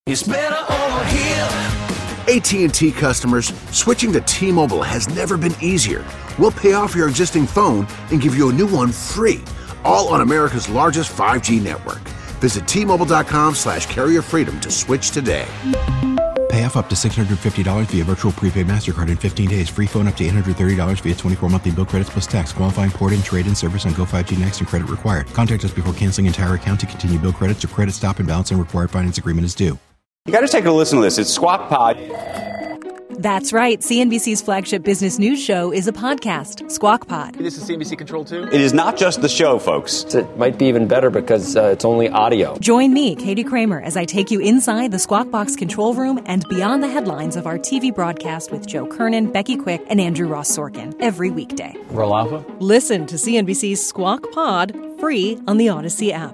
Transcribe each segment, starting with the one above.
It's better over here. AT&T customers, switching to T-Mobile has never been easier. We'll pay off your existing phone and give you a new one free, all on America's largest 5G network. Visit T-Mobile.com/carrier freedom to switch today. Pay off up to $650 via virtual prepaid MasterCard in 15 days. Free phone up to $830 via 24 monthly bill credits plus tax. Qualifying port and trade-in service on Go 5G Next and credit required. Contact us before canceling entire account to continue bill credits or credit stop and balance and required finance agreement is due. You got to take a listen to this. It's Squawk Pod. That's right. CNBC's flagship business news show is a podcast, Squawk Pod. This is CNBC Control 2? It is not just the show, folks. It might be even better because it's only audio. Join me, Katie Kramer, as I take you inside the Squawk Box control room and beyond the headlines of our TV broadcast with Joe Kernan, Becky Quick, and Andrew Ross Sorkin every weekday. Roll Alpha? Listen to CNBC's Squawk Pod free on the Odyssey app.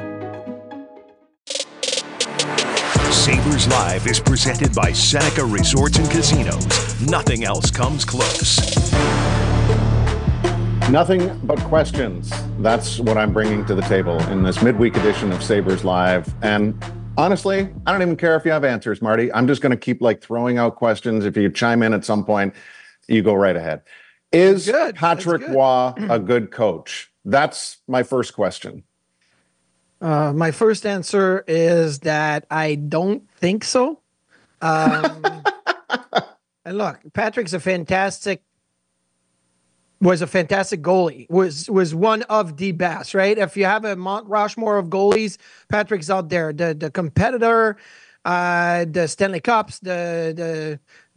Sabres Live is presented by Seneca Resorts and Casinos. Nothing else comes close. Nothing but questions. That's what I'm bringing to the table in this midweek edition of Sabres Live. And honestly, I don't even care if you have answers, Marty. I'm just going to keep throwing out questions. If you chime in at some point, you go right ahead. Is Patrick Roy a good coach? That's my first question. My first answer is that I don't think so. And look, Patrick's was a fantastic goalie, was one of the best, right? If you have a Mount Rushmore of goalies, Patrick's out there. The competitor, the Stanley Cups, the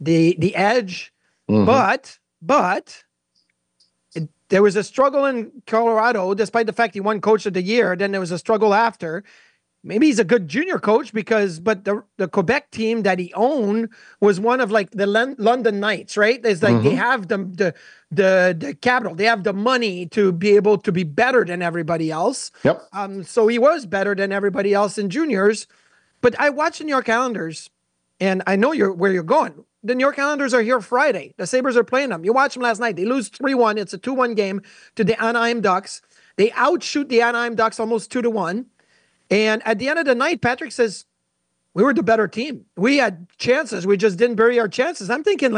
edge. Mm-hmm. But there was a struggle in Colorado, despite the fact he won Coach of the Year. Then there was a struggle after. Maybe he's a good junior coach but the Quebec team that he owned was one of the London Knights, right? It's they have the capital, they have the money to be able to be better than everybody else. Yep. So he was better than everybody else in juniors. But I watch the New York Islanders, and I know where you're going. The New York Islanders are here Friday. The Sabres are playing them. You watched them last night. They lose 3-1. It's a 2-1 game to the Anaheim Ducks. They outshoot the Anaheim Ducks almost 2-1. And at the end of the night, Patrick says, we were the better team. We had chances. We just didn't bury our chances. I'm thinking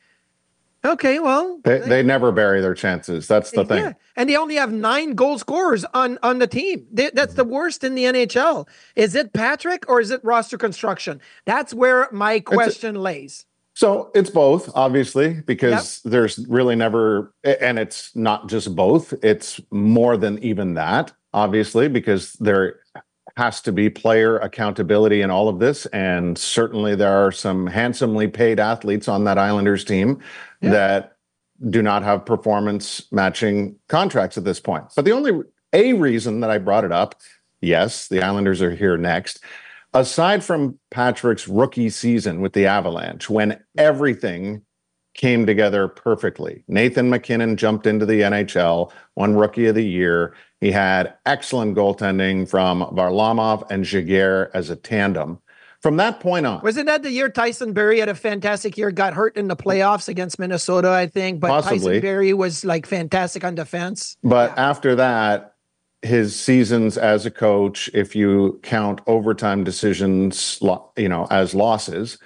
okay, well. They never bury their chances. That's the thing. Yeah. And they only have 9 goal scorers on the team. That's the worst in the NHL. Is it Patrick or is it roster construction? That's where my question lays. So it's both, obviously, because there's really never, and it's not just both, it's more than even that, obviously, because there has to be player accountability in all of this. And certainly there are some handsomely paid athletes on that Islanders team that do not have performance matching contracts at this point. But the only reason that I brought it up, yes, the Islanders are here next. Aside from Patrick's rookie season with the Avalanche, when everything came together perfectly, Nathan MacKinnon jumped into the NHL, won Rookie of the Year. He had excellent goaltending from Varlamov and Giguère as a tandem. From that point on. Wasn't that the year Tyson Barrie had a fantastic year, got hurt in the playoffs against Minnesota, I think, but possibly. Tyson Barrie was fantastic on defense. But after that, his seasons as a coach, if you count overtime decisions, as losses,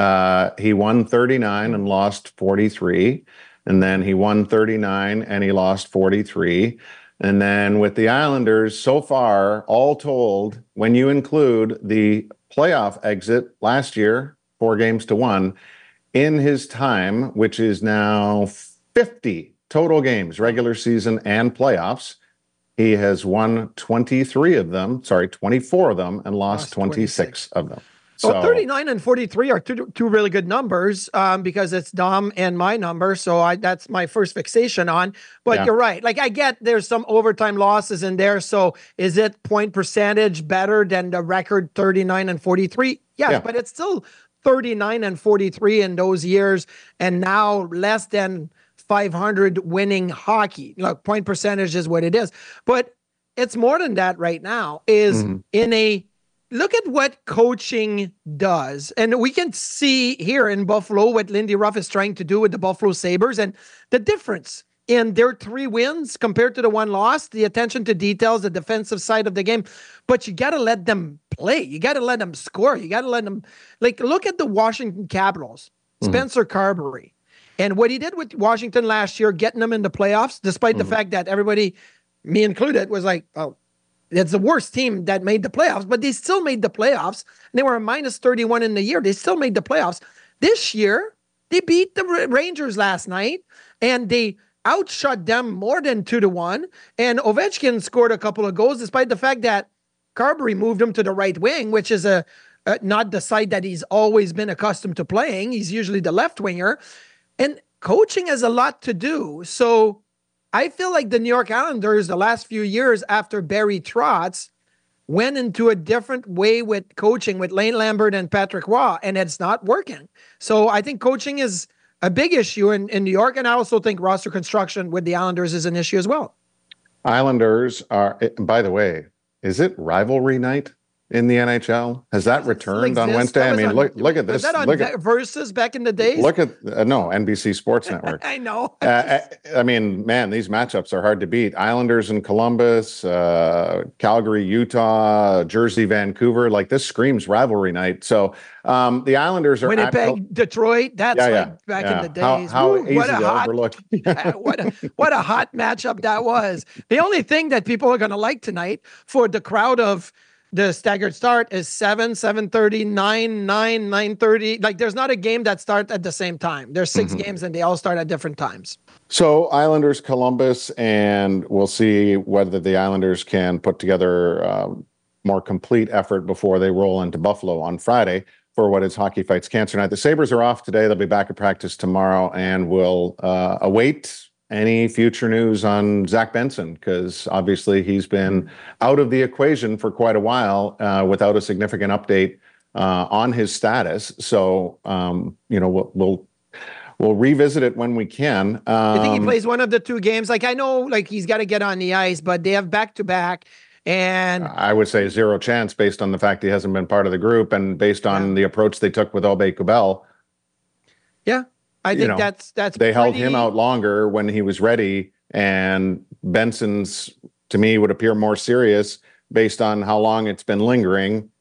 he won 39 and lost 43. And then he won 39 and he lost 43. And then with the Islanders, so far, all told, when you include the playoff exit last year, 4-1, in his time, which is now 50 total games, regular season and playoffs, he has won 24 of them, and lost 26 of them. So 39 and 43 are two really good numbers because it's Dom and my number. So that's my first fixation on. But you're right. I get there's some overtime losses in there. So is it point percentage better than the record 39 and 43? Yes, but it's still 39 and 43 in those years. And now less than 500 winning hockey. Look, point percentage is what it is. But it's more than that right now look at what coaching does. And we can see here in Buffalo what Lindy Ruff is trying to do with the Buffalo Sabres and the difference in their 3 wins compared to the 1 loss, the attention to details, the defensive side of the game. But you got to let them play. You got to let them score. You got to let them, like, look at the Washington Capitals, Spencer Carberry, and what he did with Washington last year, getting them in the playoffs, despite the fact that everybody, me included, was like, oh, it's the worst team that made the playoffs, but they still made the playoffs. They were a minus 31 in the year. They still made the playoffs. This year, they beat the Rangers last night, and they outshot them more than 2-1. And Ovechkin scored a couple of goals, despite the fact that Carberry moved him to the right wing, which is not the side that he's always been accustomed to playing. He's usually the left winger. And coaching has a lot to do. So I feel like the New York Islanders, the last few years after Barry Trotz, went into a different way with coaching with Lane Lambert and Patrick Roy, and it's not working. So I think coaching is a big issue in New York, and I also think roster construction with the Islanders is an issue as well. Islanders are, by the way, is it rivalry night in the NHL? Has that returned on Wednesday? I mean, look at this. Was that on Versus back in the days? Look at, no, NBC Sports Network. I know. I mean, man, these matchups are hard to beat. Islanders in Columbus, Calgary, Utah, Jersey, Vancouver. Like, this screams rivalry night. So the Islanders are Winnipeg, Detroit. That's back in the days. How easy to overlook. What a hot matchup that was. The only thing that people are going to like tonight for the crowd of the staggered start is 7, 7:30, 9, 9:30. Like, there's not a game that starts at the same time. There's 6 games and they all start at different times. So Islanders, Columbus, and we'll see whether the Islanders can put together a more complete effort before they roll into Buffalo on Friday for what is Hockey Fights Cancer Night. The Sabres are off today. They'll be back at practice tomorrow, and we'll await any future news on Zach Benson, because obviously he's been out of the equation for quite a while without a significant update on his status. So, we'll revisit it when we can. I think he plays one of the 2 games. Like, I know, like, he's got to get on the ice, but they have back-to-back. And I would say 0 chance based on the fact he hasn't been part of the group and based on the approach they took with Aubé-Kubel. Yeah. I think that's they held him out longer when he was ready, and Benson's, to me, would appear more serious based on how long it's been lingering,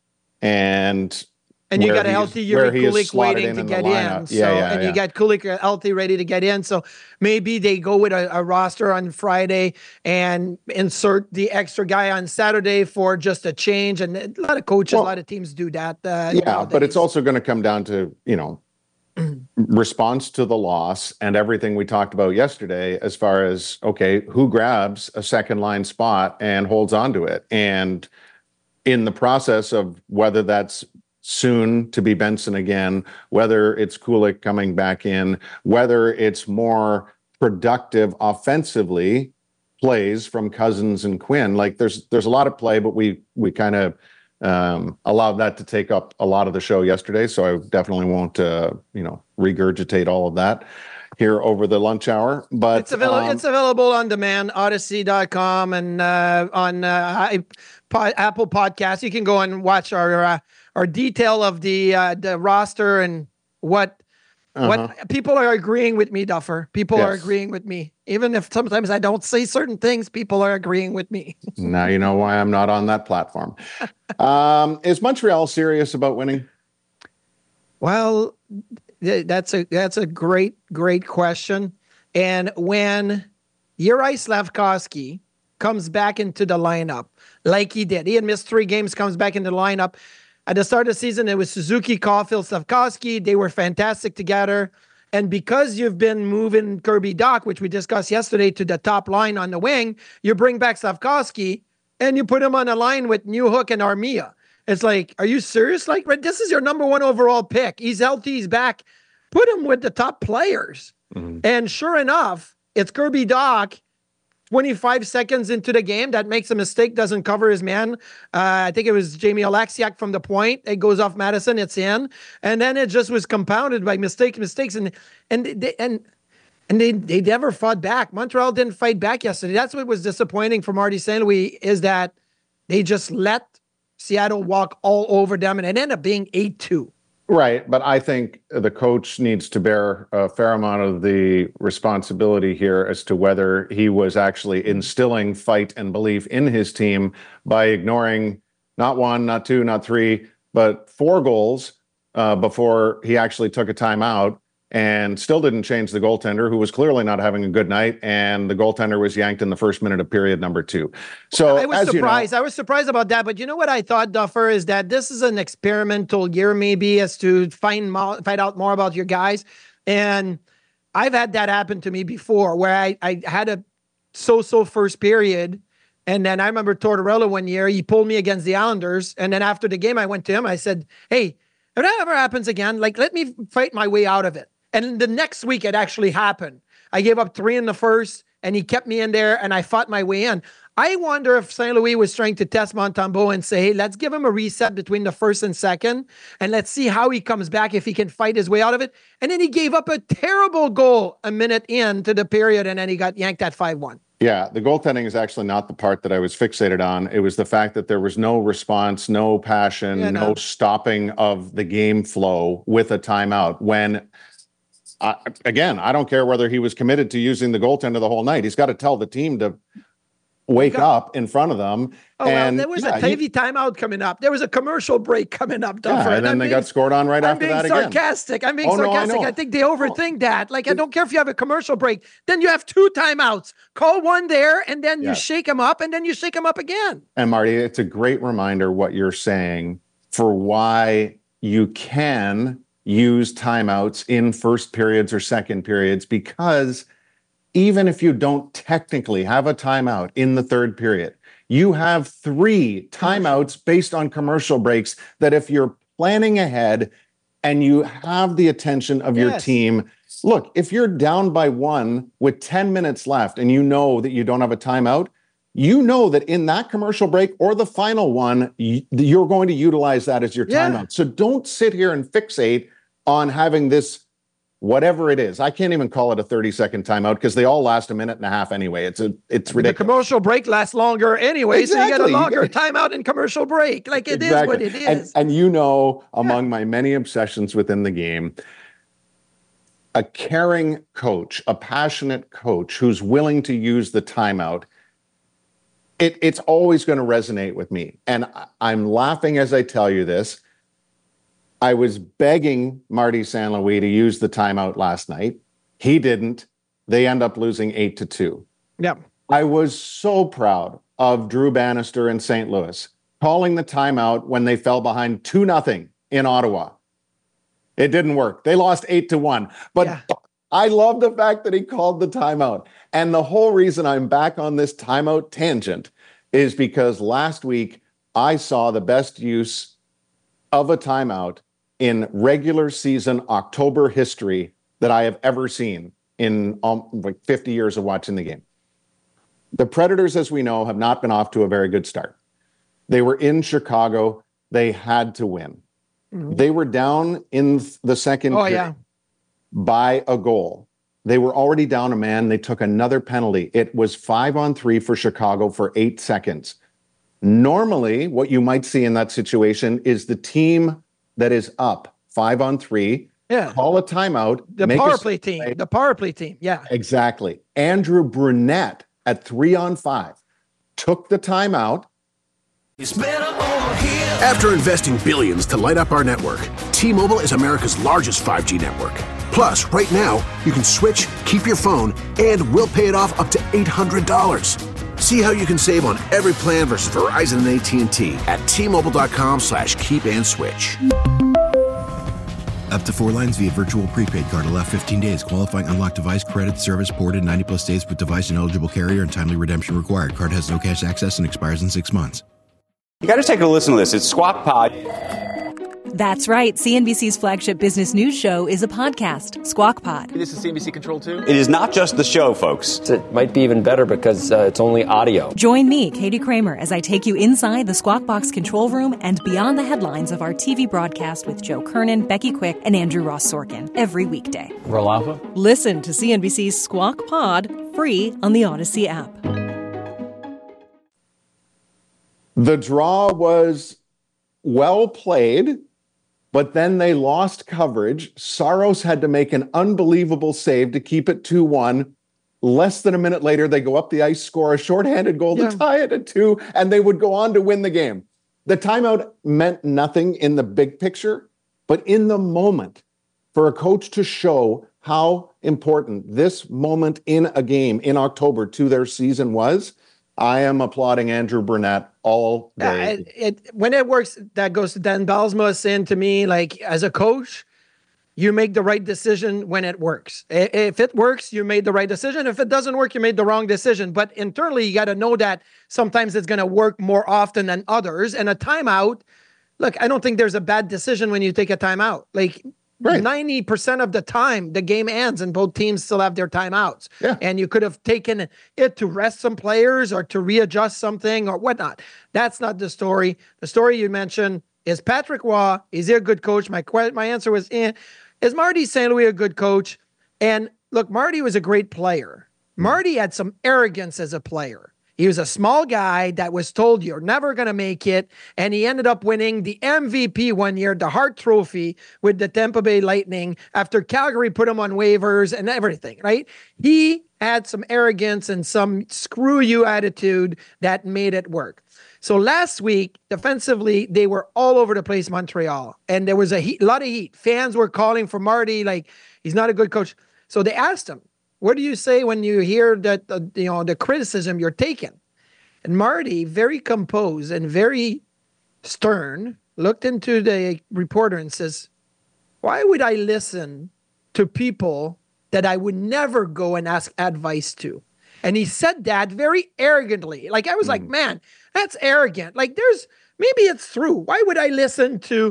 and you got a healthy Yuri Kulik waiting to get in. So, you got Kulik healthy, ready to get in. So maybe they go with a roster on Friday and insert the extra guy on Saturday for just a change. And a lot of coaches, a lot of teams do that. But it's also going to come down to, response to the loss and everything we talked about yesterday, as far as, okay, who grabs a second line spot and holds on to it? And in the process of whether that's soon to be Benson again, whether it's Kulik coming back in, whether it's more productive offensively plays from Cousins and Quinn, like there's a lot of play, but we kind of allowed that to take up a lot of the show yesterday. So I definitely won't, regurgitate all of that here over the lunch hour. But it's available on demand, Odyssey.com, and on Apple Podcasts. You can go and watch our detail of the roster and what people are agreeing with me, Duffer. People are agreeing with me. Even if sometimes I don't say certain things, people are agreeing with me. Now you know why I'm not on that platform. Is Montreal serious about winning? Well, that's a great question. And when Juraj Slafkovsky comes back into the lineup, like he did, he had missed 3 games, comes back into the lineup. At the start of the season, it was Suzuki, Caulfield, Slafkovsky. They were fantastic together. And because you've been moving Kirby Dach, which we discussed yesterday, to the top line on the wing, you bring back Slafkovsky and you put him on a line with Newhook and Armia. It's like, are you serious? Like, this is your number 1 overall pick. He's healthy. He's back. Put him with the top players. Mm-hmm. And sure enough, it's Kirby Dach 25 seconds into the game that makes a mistake, doesn't cover his man. I think it was Jamie Oleksiak from the point. It goes off Madison. It's in. And then it just was compounded by mistakes. And they never fought back. Montreal didn't fight back yesterday. That's what was disappointing for Marty St. Louis, is that they just let Seattle walk all over them, and it ended up being 8-2. Right, but I think the coach needs to bear a fair amount of the responsibility here as to whether he was actually instilling fight and belief in his team by ignoring not one, not two, not three, but 4 goals before he actually took a timeout and still didn't change the goaltender, who was clearly not having a good night, and the goaltender was yanked in the first minute of period number 2. So I was surprised. You know, I was surprised about that. But you know what I thought, Duffer, is that this is an experimental year, maybe, as to find out more about your guys. And I've had that happen to me before, where I had a so-so first period. And then I remember Tortorella one year, he pulled me against the Islanders. And then after the game, I went to him. I said, hey, if that ever happens again, like, let me fight my way out of it. And the next week, it actually happened. I gave up 3 in the first, and he kept me in there, and I fought my way in. I wonder if St. Louis was trying to test Montembeault and say, hey, let's give him a reset between the first and second, and let's see how he comes back, if he can fight his way out of it. And then he gave up a terrible goal a minute into the period, and then he got yanked at 5-1. Yeah, the goaltending is actually not the part that I was fixated on. It was the fact that there was no response, no passion, no stopping of the game flow with a timeout. When, again, I don't care whether he was committed to using the goaltender the whole night. He's got to tell the team to wake up in front of them. Oh, and well, there was a TV timeout coming up. There was a commercial break coming up. Yeah, and then they got scored on right after that again. I'm being sarcastic. I think they overthink that. Like, I don't care if you have a commercial break. Then you have 2 timeouts. Call one there, and then you shake them up, and then you shake them up again. And Marty, it's a great reminder what you're saying for why you can use timeouts in first periods or second periods, because even if you don't technically have a timeout in the third period, you have 3 timeouts based on commercial breaks that if you're planning ahead and you have the attention of your team, look, if you're down by 1 with 10 minutes left and you know that you don't have a timeout, you know that in that commercial break or the final one, you're going to utilize that as your timeout. So don't sit here and fixate on having this, whatever it is. I can't even call it a 30-second timeout because they all last a minute and a half anyway. It's ridiculous. The commercial break lasts longer anyway, so you get a longer timeout in commercial break. Like, it is what it is. And you know, among my many obsessions within the game, a caring coach, a passionate coach who's willing to use the timeout, it's always going to resonate with me. And I'm laughing as I tell you this. I was begging Marty St. Louis to use the timeout last night. He didn't. They end up losing 8-2. Yeah. I was so proud of Drew Bannister in St. Louis calling the timeout when they fell behind 2-0 in Ottawa. It didn't work. They lost 8-1. But I love the fact that he called the timeout. And the whole reason I'm back on this timeout tangent is because last week I saw the best use of a timeout in regular season October history that I have ever seen in like 50 years of watching the game. The Predators, as we know, have not been off to a very good start. They were in Chicago. They had to win. Mm-hmm. They were down in the second period by a goal. They were already down a man. They took another penalty. It was 5-on-3 for Chicago for 8 seconds. Normally, what you might see in that situation is the team that is up 5-on-3, call a timeout. The power play team. The power play team. Yeah. Exactly. Andrew Brunette at 3-on-5 took the timeout. It's better over here. After investing billions to light up our network, T-Mobile is America's largest 5G network. Plus, right now, you can switch, keep your phone, and we'll pay it off up to $800. See how you can save on every plan versus Verizon and AT&T at T-Mobile.com/keep-and-switch. Up to 4 lines via virtual prepaid card. Allow 15 days. Qualifying unlocked device credit service ported 90+ days with device and eligible carrier and timely redemption required. Card has no cash access and expires in 6 months. You got to take a listen to this. It's Squawk Pod. That's right. CNBC's flagship business news show is a podcast, Squawk Pod. This is CNBC Control 2? It is not just the show, folks. It might be even better because it's only audio. Join me, Katie Kramer, as I take you inside the Squawk Box control room and beyond the headlines of our TV broadcast with Joe Kernan, Becky Quick, and Andrew Ross Sorkin every weekday. Roll Alpha? Listen to CNBC's Squawk Pod free on the Odyssey app. The draw was well played, But then they lost coverage. Saros had to make an unbelievable save to keep it 2-1. Less than a minute later, they go up the ice, score a shorthanded goal to tie it at 2, and they would go on to win the game. The timeout meant nothing in the big picture, but in the moment, for a coach to show how important this moment in a game in October to their season was, I am applauding Andrew Brunette all day. When it works, that goes to Dan Bylsma saying to me, like, as a coach, you make the right decision when it works. If it works, you made the right decision. If it doesn't work, you made the wrong decision. But internally, you got to know that sometimes it's going to work more often than others. And a timeout, look, I don't think there's a bad decision when you take a timeout. Like, 90% of the time, the game ends and both teams still have their timeouts. Yeah. And you could have taken it to rest some players or to readjust something or whatnot. That's not the story. The story you mentioned is Patrick Roy. Is he a good coach? My answer was, Is Marty St. Louis a good coach? And look, Marty was a great player. Marty had some arrogance as a player. He was a small guy that was told you're never going to make it. And he ended up winning the MVP one year, the Hart Trophy with the Tampa Bay Lightning after Calgary put him on waivers and everything, right? He had some arrogance and some screw you attitude that made it work. So last week, defensively, they were all over the place, Montreal. And there was a lot of heat. Fans were calling for Marty, like, he's not a good coach. So they asked him, what do you say when you hear that, the criticism you're taking? And Marty, very composed and very stern, looked into the reporter and says, why would I listen to people that I would never go and ask advice to? And he said that very arrogantly. Like, I was like, man, that's arrogant. Like, maybe it's true. Why would I listen to,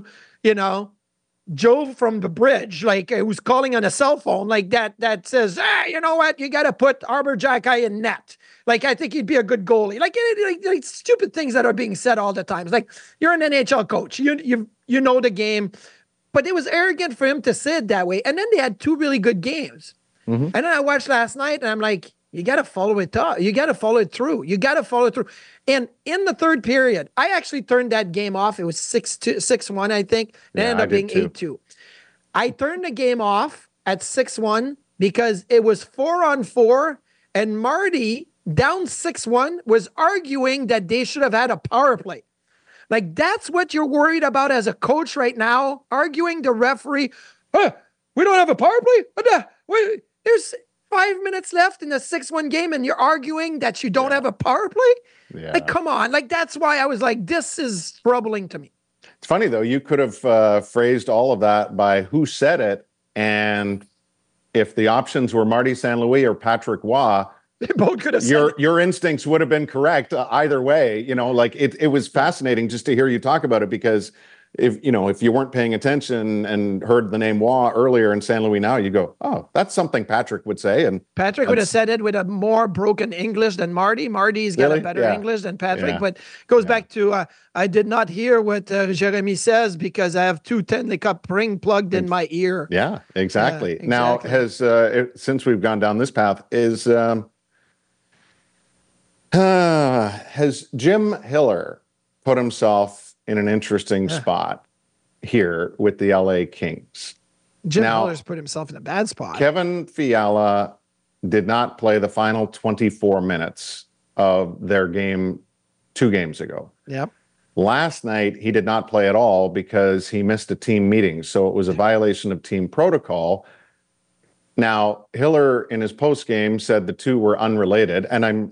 Joe from the bridge, like, who's calling on a cell phone like that says, you know what? You got to put Arbor Xhekaj in net. Like, I think he'd be a good goalie. Like stupid things that are being said all the time. It's like, you're an NHL coach. You know the game. But it was arrogant for him to say it that way. And then they had 2 really good games. Mm-hmm. And then I watched last night and I'm like, you got to follow it up. You got to follow it through. You got to follow it through. And in the third period, I actually turned that game off. It was 6-1, I think. It ended up being 8-2. I turned the game off at 6-1 because it was 4-on-4, and Marty, down 6-1, was arguing that they should have had a power play. Like, that's what you're worried about as a coach right now, arguing the referee. We don't have a power play? There's 5 minutes left in the 6-1 game and you're arguing that you don't have a power play? Yeah. Like, come on. Like, that's why I was like, this is troubling to me. It's funny, though. You could have phrased all of that by who said it. And if the options were Marty St. Louis or Patrick Roy, they both could have said your instincts would have been correct either way. It was fascinating just to hear you talk about it, because if you weren't paying attention and heard the name Roy earlier in St. Louis now, you go, oh, that's something Patrick would say. And Patrick would have said it with a more broken English than Marty. Marty's got a better English than Patrick, but goes back to, I did not hear what Jeremy says because I have 2 Stanley Cup ring plugged in my ear. Yeah, exactly. Now, since we've gone down this path, has Jim Hiller put himself in an interesting spot here with the LA Kings? Jim Hiller's put himself in a bad spot. Kevin Fiala did not play the final 24 minutes of their game 2 games ago. Yep. Last night, he did not play at all because he missed a team meeting. So it was a violation of team protocol. Now, Hiller in his postgame said the 2 were unrelated. And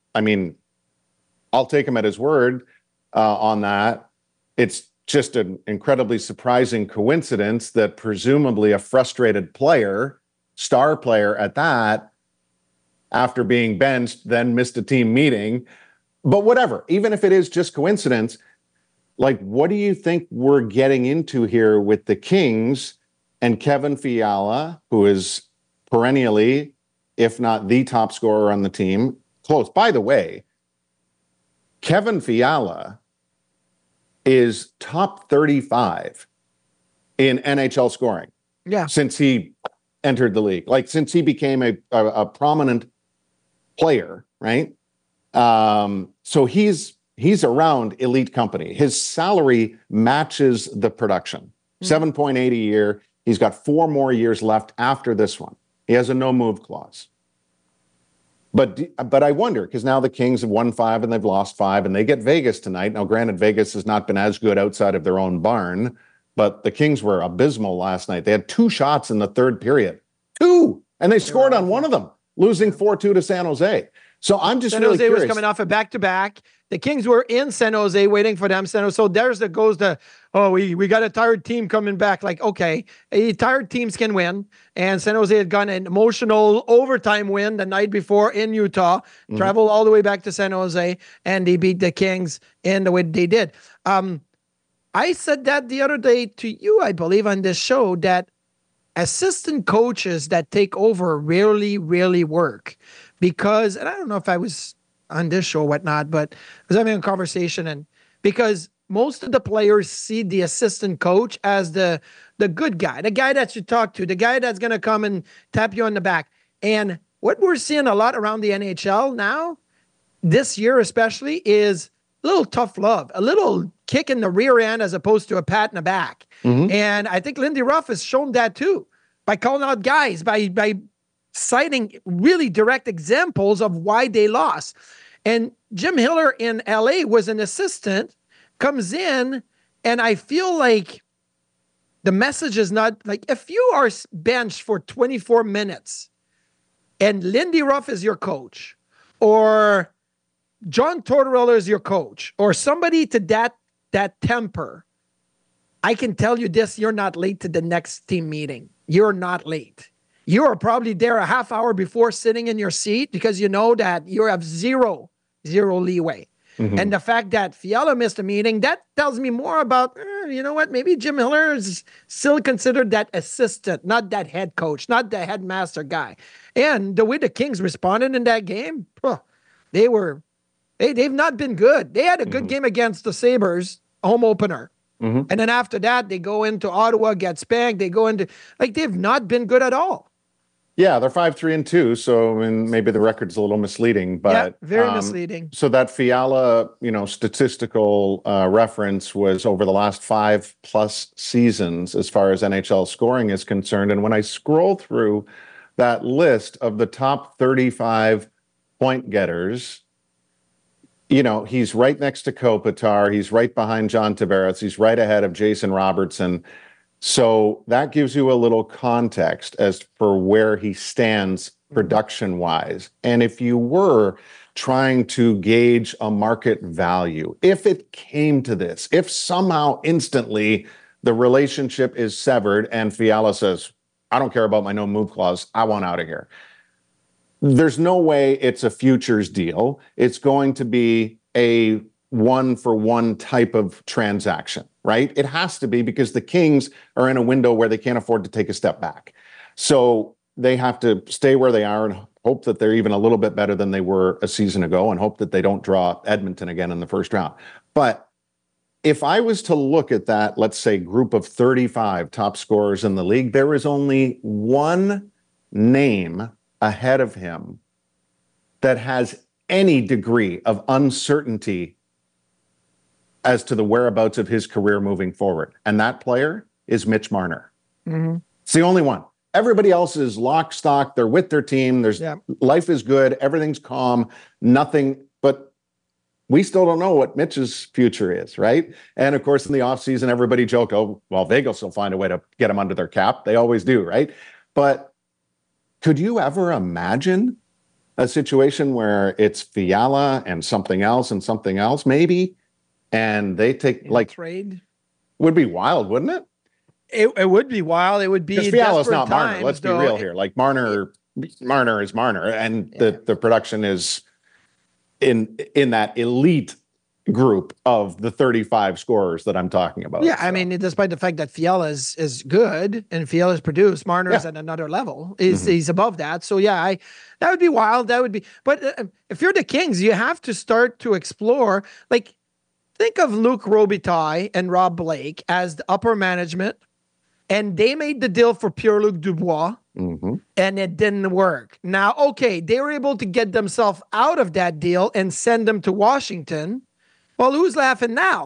I'll take him at his word on that. It's just an incredibly surprising coincidence that presumably a frustrated player, star player at that, after being benched, then missed a team meeting. But whatever, even if it is just coincidence, like, what do you think we're getting into here with the Kings and Kevin Fiala, who is perennially, if not the top scorer on the team, close? By the way, Kevin Fiala is top 35 in NHL scoring. Yeah. Since he entered the league, like since he became a prominent player, right? So he's around elite company. His salary matches the production. 7.8 a year. He's got 4 more years left after this one. He has a no-move clause. But I wonder, because now the Kings have won 5 and they've lost 5, and they get Vegas tonight. Now, granted, Vegas has not been as good outside of their own barn, but the Kings were abysmal last night. They had 2 shots in the third period. 2! And they scored on one of them, losing 4-2 to San Jose. So I'm just really curious. San Jose was coming off a back-to-back. The Kings were in San Jose waiting for them. So there's we got a tired team coming back. Like, okay, tired teams can win. And San Jose had gotten an emotional overtime win the night before in Utah, traveled all the way back to San Jose, and they beat the Kings in the way they did. I said that the other day to you, I believe, on this show, that assistant coaches that take over rarely work. Because, and I don't know if I was on this show or whatnot, but I was having a conversation, and because most of the players see the assistant coach as the good guy, the guy that you talk to, the guy that's going to come and tap you on the back. And what we're seeing a lot around the NHL now, this year especially, is a little tough love, a little kick in the rear end as opposed to a pat in the back. And I think Lindy Ruff has shown that too, by calling out guys, by citing really direct examples of why they lost. And Jim Hiller in LA was an assistant, comes in, and I feel like the message is not like, if you are benched for 24 minutes and Lindy Ruff is your coach, or John Tortorella is your coach, or somebody to that temper, I can tell you this, you're not late to the next team meeting. You're not late. You are probably there a half hour before, sitting in your seat, because you know that you have zero leeway. And the fact that Fiala missed a meeting, that tells me more about, you know what, maybe Jim Hiller is still considered that assistant, not that head coach, not the headmaster guy. And the way the Kings responded in that game, they've not been good. They had a good game against the Sabres, home opener. And then after that, they go into Ottawa, get spanked. They go into, they've not been good at all. Yeah, they're 5-3-2, so maybe the record's a little misleading, but yeah, very misleading. So that Fiala, statistical reference was over the last 5+ seasons as far as NHL scoring is concerned. And when I scroll through that list of the top 35 point getters, he's right next to Kopitar, he's right behind John Tavares, he's right ahead of Jason Robertson. So that gives you a little context as for where he stands production-wise. And if you were trying to gauge a market value, if it came to this, if somehow instantly the relationship is severed and Fiala says, I don't care about my no-move clause, I want out of here. There's no way it's a futures deal. It's going to be a one-for-one type of transaction, right? It has to be, because the Kings are in a window where they can't afford to take a step back. So they have to stay where they are and hope that they're even a little bit better than they were a season ago, and hope that they don't draw Edmonton again in the first round. But if I was to look at that, let's say, group of 35 top scorers in the league, there is only one name ahead of him that has any degree of uncertainty as to the whereabouts of his career moving forward. And that player is Mitch Marner. It's the only one. Everybody else is lock, stock. They're with their team. Life is good. Everything's calm. Nothing. But we still don't know what Mitch's future is, right? And of course, in the offseason, everybody joked, oh, well, Vegas will find a way to get him under their cap. They always do, right? But could you ever imagine a situation where it's Fiala and something else, maybe? And they take trade. Would be wild, wouldn't it? It would be wild. It would be because Fiala's not times, Marner. Let's be real here. Like Marner is Marner, and the production is in that elite group of the 35 scorers that I'm talking about. Yeah, so. I mean, despite the fact that Fiala is good and Fiala's produced, Marner's at another level. He's above that. So yeah, that would be wild. That would be. But if you're the Kings, you have to start to explore. Like, think of Luc Robitaille and Rob Blake as the upper management, and they made the deal for Pierre-Luc Dubois, and it didn't work. Now, okay, they were able to get themselves out of that deal and send them to Washington. Well, who's laughing now?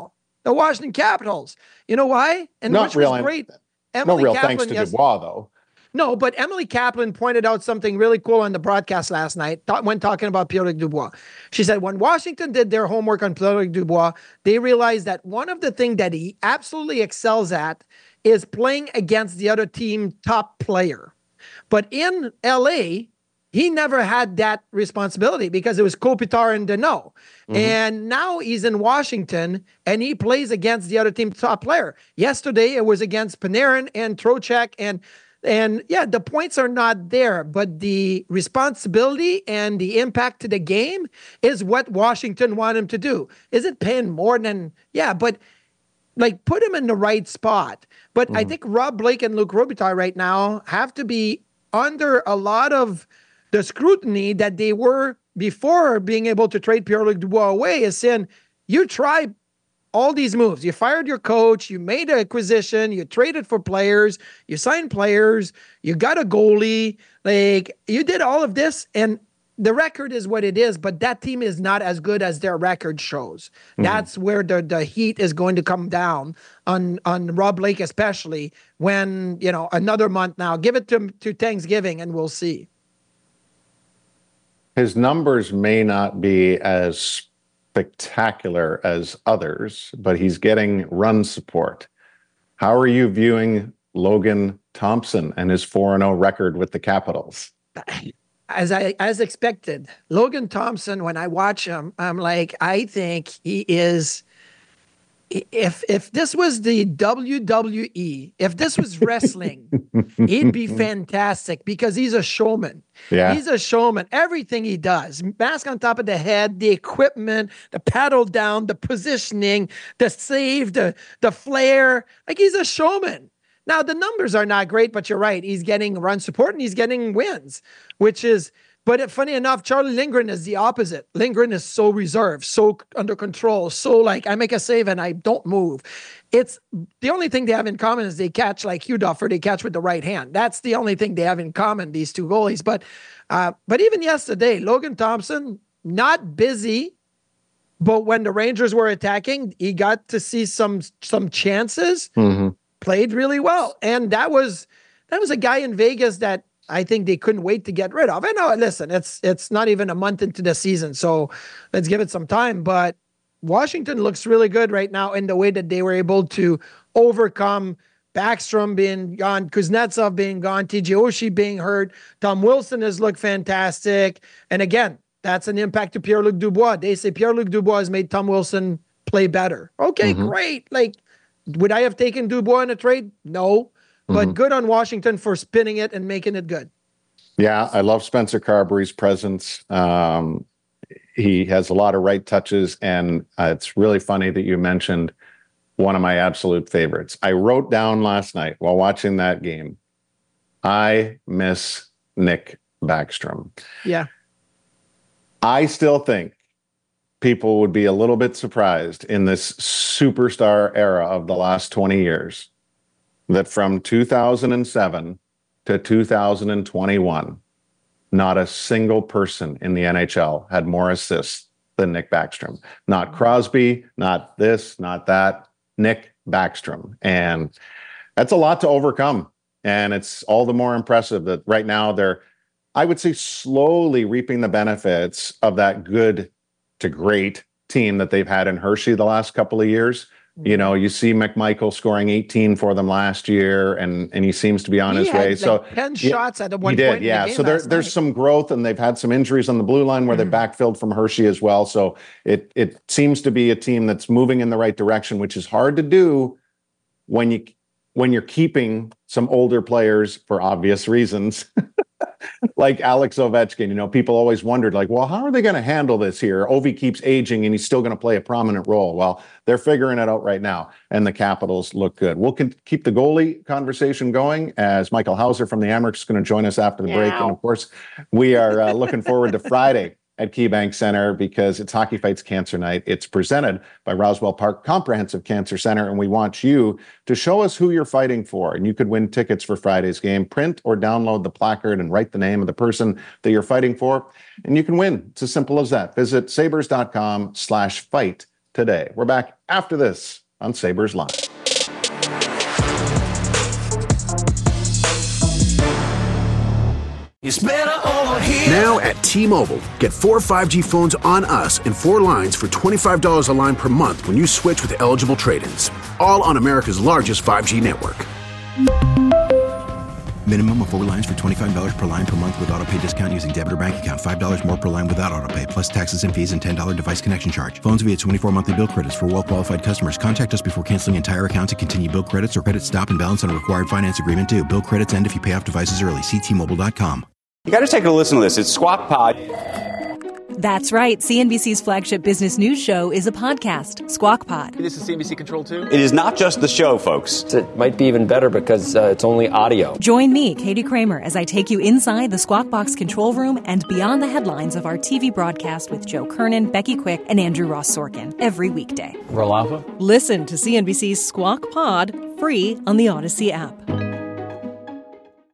the Washington Capitals. You know why? And Not which real, was great. No real thanks to Dubois, though. No, but Emily Kaplan pointed out something really cool on the broadcast last night when talking about Pierre-Luc Dubois. She said when Washington did their homework on Pierre-Luc Dubois, they realized that one of the things that he absolutely excels at is playing against the other team top player. But in LA, he never had that responsibility because it was Kopitar and Deneau. Mm-hmm. And now he's in Washington and he plays against the other team top player. Yesterday, it was against Panarin and Trocheck and yeah, the points are not there, but the responsibility and the impact to the game is what Washington want him to do. Is it paying more than, yeah, but like put him in the right spot. But I think Rob Blake and Luc Robitaille right now have to be under a lot of the scrutiny that they were before being able to trade Pierre-Luc Dubois away, is saying, you try all these moves. You fired your coach, you made an acquisition, you traded for players, you signed players, you got a goalie, like you did all of this and the record is what it is, but that team is not as good as their record shows. That's where the heat is going to come down on Rob Blake, especially when, you know, another month now, give it to Thanksgiving and we'll see. His numbers may not be as spectacular as others, but he's getting run support. How are you viewing Logan Thompson and his 4-0 record with the Capitals? As expected, Logan Thompson, when I watch him, I'm like, I think he is, if this was the WWE, if this was wrestling, he'd be fantastic because he's a showman. Yeah. He's a showman. Everything he does, mask on top of the head, the equipment, the paddle down, the positioning, the save, the flair, like he's a showman. Now, the numbers are not great, but you're right. He's getting run support and he's getting wins, which is, but funny enough, Charlie Lindgren is the opposite. Lindgren is so reserved, so under control, so like I make a save and I don't move. It's the only thing they have in common is they catch like Hugh Duffer, they catch with the right hand. That's the only thing they have in common, these two goalies. But even yesterday, Logan Thompson, not busy, but when the Rangers were attacking, he got to see some chances. Played really well. And that was a guy in Vegas that I think they couldn't wait to get rid of. I know, listen, it's not even a month into the season, so let's give it some time. But Washington looks really good right now in the way that they were able to overcome Backstrom being gone, Kuznetsov being gone, TJ Oshie being hurt. Tom Wilson has looked fantastic. And again, that's an impact to Pierre-Luc Dubois. They say Pierre-Luc Dubois has made Tom Wilson play better. Okay, great. Like, would I have taken Dubois in a trade? No. But good on Washington for spinning it and making it good. Yeah, I love Spencer Carberry's presence. He has a lot of right touches, and it's really funny that you mentioned one of my absolute favorites. I wrote down last night while watching that game, I miss Nick Backstrom. Yeah. I still think people would be a little bit surprised in this superstar era of the last 20 years that from 2007 to 2021, not a single person in the NHL had more assists than Nick Backstrom. Not Crosby, not this, not that, Nick Backstrom. And that's a lot to overcome. And it's all the more impressive that right now they're, I would say, slowly reaping the benefits of that good to great team that they've had in Hershey the last couple of years. You know, you see McMichael scoring 18 for them last year, and he seems to be on his way. Like so 10 shots at one point. He did, in the game so there's some growth, and they've had some injuries on the blue line where they backfilled from Hershey as well. So it seems to be a team that's moving in the right direction, which is hard to do when you're keeping some older players for obvious reasons. Like Alex Ovechkin, you know, people always wondered, like, well, how are they going to handle this here? Ovi keeps aging and he's still going to play a prominent role. Well, they're figuring it out right now, and the Capitals look good. We'll keep the goalie conversation going as Michael Hauser from the Amerks is going to join us after the break. And of course, we are looking forward to Friday at KeyBank Center because it's Hockey Fights Cancer Night. It's presented by Roswell Park Comprehensive Cancer Center, and we want you to show us who you're fighting for. And you could win tickets for Friday's game. Print or download the placard and write the name of the person that you're fighting for, and you can win. It's as simple as that. Visit sabres.com/fight today. We're back after this on Sabres Live. It's better over here. Now at T-Mobile, get 4 5G phones on us and 4 lines for $25 a line per month when you switch with eligible trade-ins. All on America's largest 5G network. Minimum of 4 lines for $25 per line per month with autopay discount using debit or bank account. $5 more per line without autopay, plus taxes and fees and $10 device connection charge. Phones via 24 monthly bill credits for well-qualified customers. Contact us before canceling entire account to continue bill credits or credit stop and balance on a required finance agreement due. Bill credits end if you pay off devices early. See T-Mobile.com. You got to take a listen to this. It's Squawk Pod. That's right. CNBC's flagship business news show is a podcast, Squawk Pod. This is CNBC Control 2? It is not just the show, folks. It might be even better because it's only audio. Join me, Katie Kramer, as I take you inside the Squawk Box control room and beyond the headlines of our TV broadcast with Joe Kernan, Becky Quick, and Andrew Ross Sorkin every weekday. Roll Alpha? Listen to CNBC's Squawk Pod free on the Odyssey app.